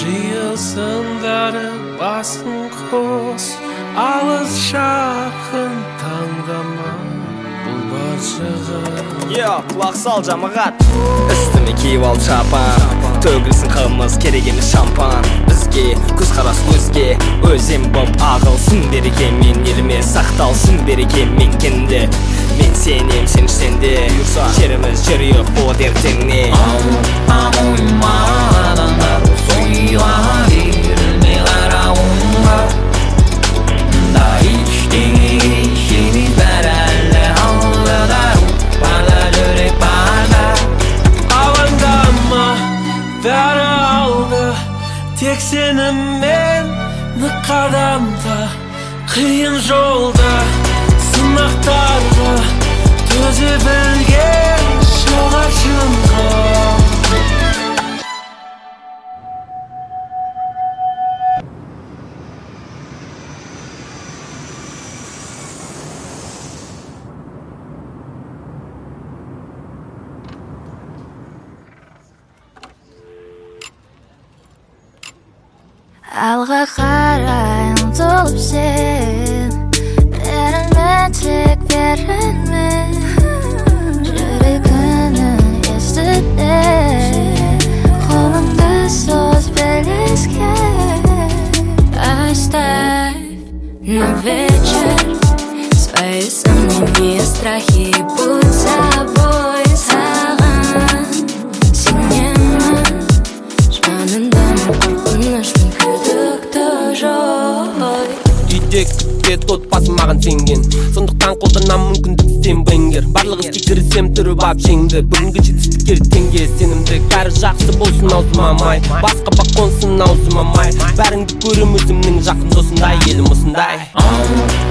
жиылсындары басын қос, алыс жақын таңдама бұл баршаға. Құлақ сал жамағат, үстіме киіп ал шапан, төгілсін қымыз, керек емес шампан. Бізге көз қарас өзге, өзем боп ағылсын береке, мен еліме сақталсын береке мен кенде. Мен сенем, сен ішсенде, жеріміз жүріп болады ертеңіне. Ауылма адамдар сойға берілмей қарауыңға, да ештеңеге шемей бәрі әлі алыдар, барда жүрек барда. Алаңдама, бәрі алды, тек сеніммен нық қадамда, қиын жолда сынақтарға төзе білген шығар шыңға. Алға қарай ұмтылып сен, берілме тек берілме, жүрегінің естіде, қолыңды соз белеске. Оставь на вечер свои сомнения, страхи, будь собой. Саған сенемін, жаныңдан қорқыныштың күдікті жоқ. Үйде күтпет отбасы маған сенген, сондықтан қолданам мүмкіндік сен бенгер. Барлық іске кірісем түріп ап жеңді, бүгінгі жетістіктер теңге сенімді. Бәрі жақсы болсын аузымамай, басқа бақ қонсын аузымамай, бәріңді көрім өзімнің жақын досындай, елім осындай.